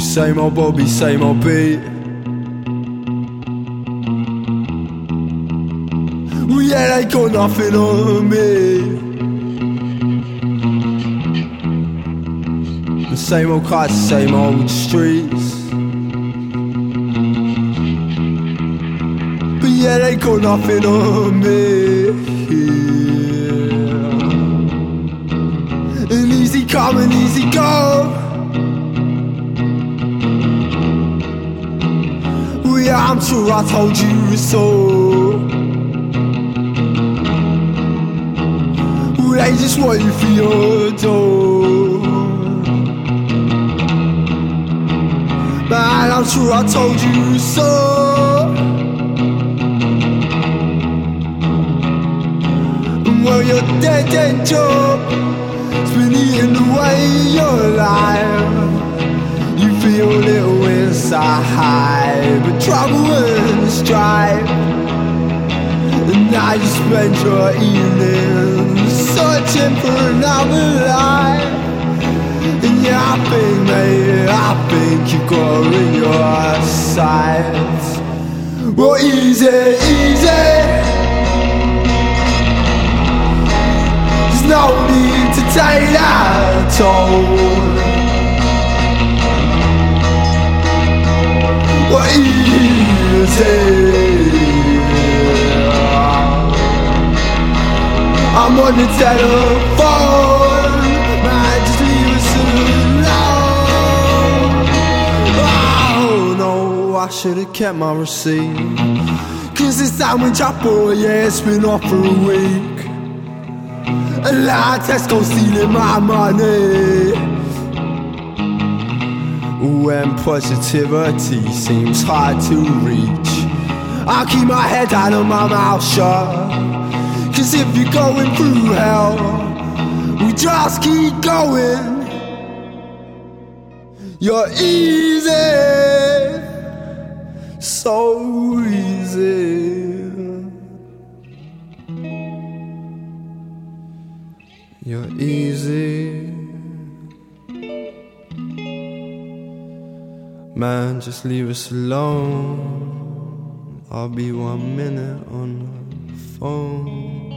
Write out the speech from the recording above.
Same old Bobby, same old beat. Well, yeah, they got nothing on me. The same old cars, same old streets. But yeah, they got nothing on me. And easy come and easy go. Well, yeah, I'm sure I told you so. Well, they just want you for your door. Man, I'm sure I told you so. Well, your dead job has been eating away your life. You feel a little inside, but trouble and strife. And now you spend your evenings searching for another life. And yeah, I think, mate, I think you've got it in your sights. Well, easy, easy. There's no need to take that toll. Well, easy. I'm on the telephone. Man, just leave us alone. Oh no, I should've kept my receipt. Cause this sandwich I bought, yeah, it's been off for a week. A lot of Tesco stealing my money. When positivity seems hard to reach, I'll keep my head down and my mouth shut. Cause if you're going through hell, we just keep going. You're easy, so easy. You're easy. Man, just leave us alone. I'll be 1 minute on the phone.